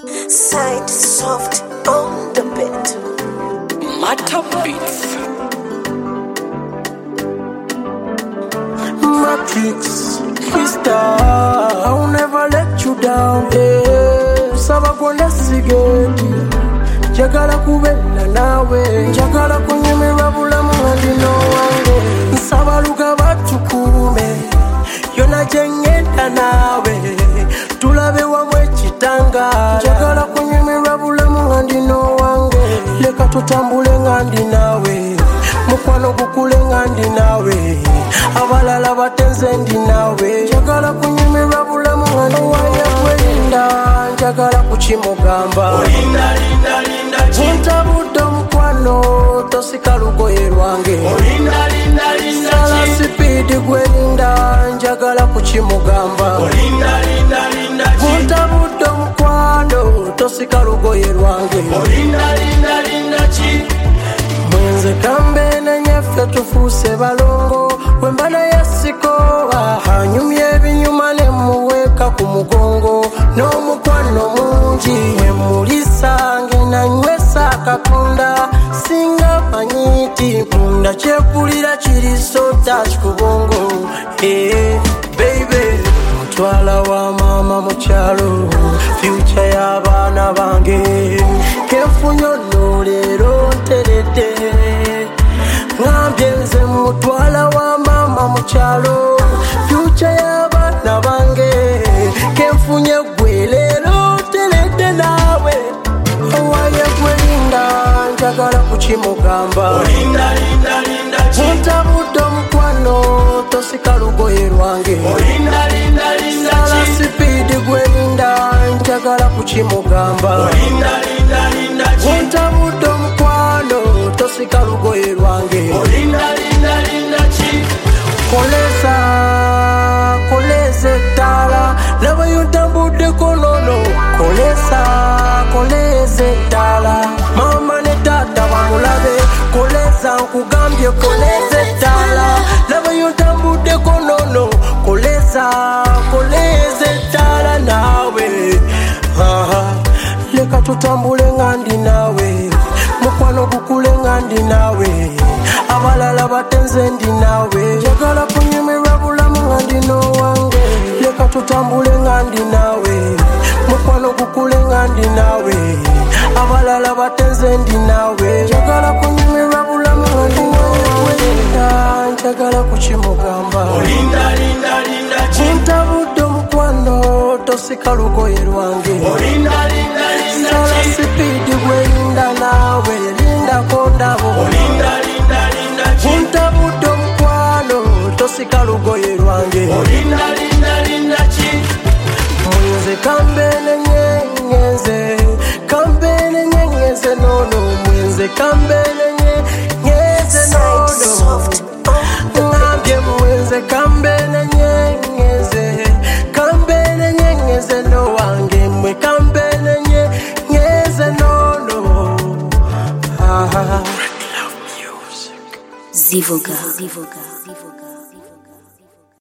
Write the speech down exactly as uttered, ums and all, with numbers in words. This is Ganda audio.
Side soft on the bed. Matter beats. Matrix, Mister, I'll never let you down. Yeah, saba kwenda sigeti, njagala kubela nawe, njagala kunyumirwa bulamu ndino wange. Nsaba luka batukume, yona jengenda nawe, tulabe wamwe chitanga. Njagala kunyumirwa bulamu ndino wange, leka tutambule ngandi nawe, mukwano gukule ngandi nawe, abalala batenze ndi nawe. Njagala kunyumirwa bulamu ngandi waye kwelinda, njagala kuchimugamba Olinda, linda, linda, chi. Untabudde mukwano, tosika lugoye lwange. Olinda, linda, linda, Sala chi. sipidi gwelinda, njagala kuchimugamba Olinda, linda, linda, chi. Untabudde mukwano, tosika lugoye lwange. Olinda, linda, linda, chi. Mwenze kambe na nyefe tufuse balongo, wembana yasiko hanyumye ebinyuma ne muweka ku mugongo, n'omukwano mungi mwemulisa ngena nywesa kakunda, singa manyiti munda kyepulira kiri so touch ku bongo. Hey, baby, mutwala wa mama mukyalo, future y'abaana bange, kenfunyo no leero nteredde. Ngambye nze mutwala wa mama mukyalo, future y'abaana bange, kenfunye gwe leero nteredde naawe. Owaye gwelinda, njagala kuchimugamba Olinda, linda, linda, chi. untabudde omukwano, tosika lugoye lwange. Olinda, linda, linda, Sala chi. sipidi gwelinda, njagala kuchimugamba Olinda, linda, linda, chi. untabudde omukwano, tosika lugoye lwange. Olinda, linda, linda, chi. Koleza, koleza ettala, laba yontambuddeko nono. Koleza, koleza ettala, mama ne tata bamulabe. Koleza nkugambye, koleza ettala, laba yontambuddeko nono. Koleza, koleza ettala nawe. Aha, leka tutambule ngandi nawe, mukwano gukule ngandi nawe, abalala batenze ndi nawe. Njagala kunyumirwa bulamu ngandi no wange, leka tutambule ngandi nawe, mukwano gukule ngandi nawe, abalala batenze ndi nawe. Njagala kunyumirwa bulamu ngandi nawe, njagala kuchimugamba Olinda, linda, linda, chi. untabudde omukwano, tosika lugoye lwange. Olinda, linda, linda, Sala chi. sipidi gwelinda nawe, lindako ndabo. Olinda, linda, linda, chi. Untabudde omukwano, tosika lugoye lwange. Olinda, linda, linda, chi. Mwenze kambe nenyengenze, kambe nenyengenze nono, mwenze kambe nenyengenze Side nono. soft on the bed. Ngambye mwenze kambe nenyengenze, kambe nenyengenze no wange, mwe kambe nenyengenze nono. Ah. Zivoga. Zivoga. Zivoga.